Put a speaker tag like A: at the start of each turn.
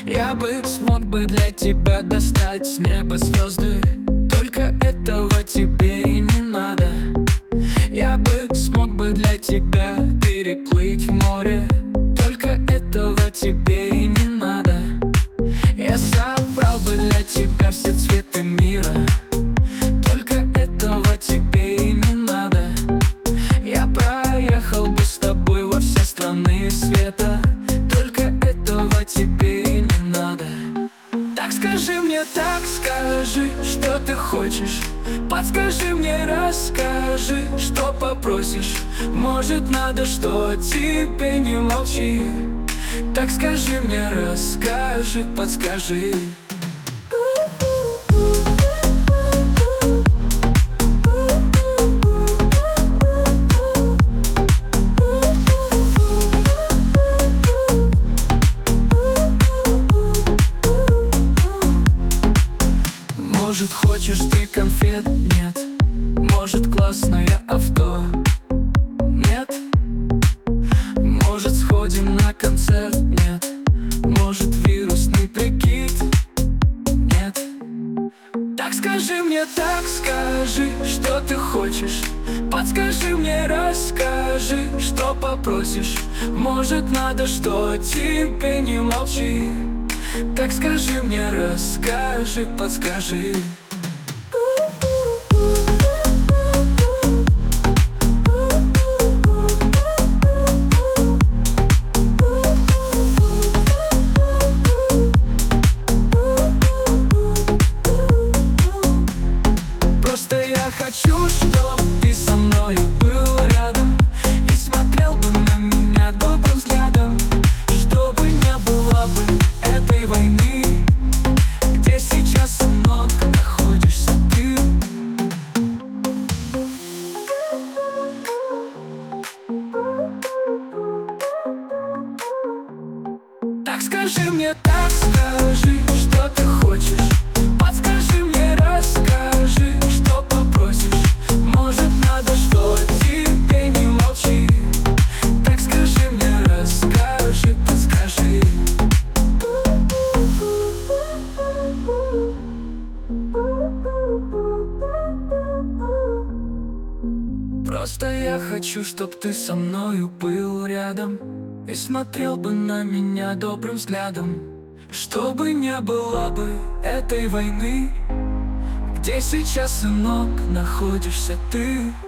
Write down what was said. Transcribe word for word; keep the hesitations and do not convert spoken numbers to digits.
A: Я бы смог бы для тебя достать с неба звезды, только этого тебе и не надо. Я бы смог бы для тебя переплыть море, только этого тебе и не надо. Я собрал бы для тебя все цветы мира, только этого тебе и не надо. Я проехал бы с тобой во все страны света, только этого тебе и не надо. Так скажи мне, так скажи, что ты хочешь. Подскажи мне, расскажи, что попросишь. Может, надо, что тебе, не молчи. Так скажи мне, расскажи, подскажи. Может, хочешь ты конфет? Нет. Может, классное авто? Нет. Может, сходим на концерт? Нет. Может, вирусный прикид? Нет. Так скажи мне, так скажи, что ты хочешь. Подскажи мне, расскажи, что попросишь. Может, надо, что тебе, не молчи. Так скажи мне, расскажи, подскажи. Просто я хочу, чтоб ты со мной был рядом и смотрел бы на меня добрым взглядом, чтобы не было бы этой войны, где сейчас, сынок, находишься ты. Так скажи мне, так скажи, что ты хочешь. Подскажи мне, расскажи, что попросишь. Может, надо, что тебе, не молчи. Так скажи мне, расскажи, подскажи. Просто я хочу, чтоб ты со мною был рядом и смотрел бы на меня добрым взглядом, чтобы не было бы этой войны, где сейчас, сынок, находишься ты.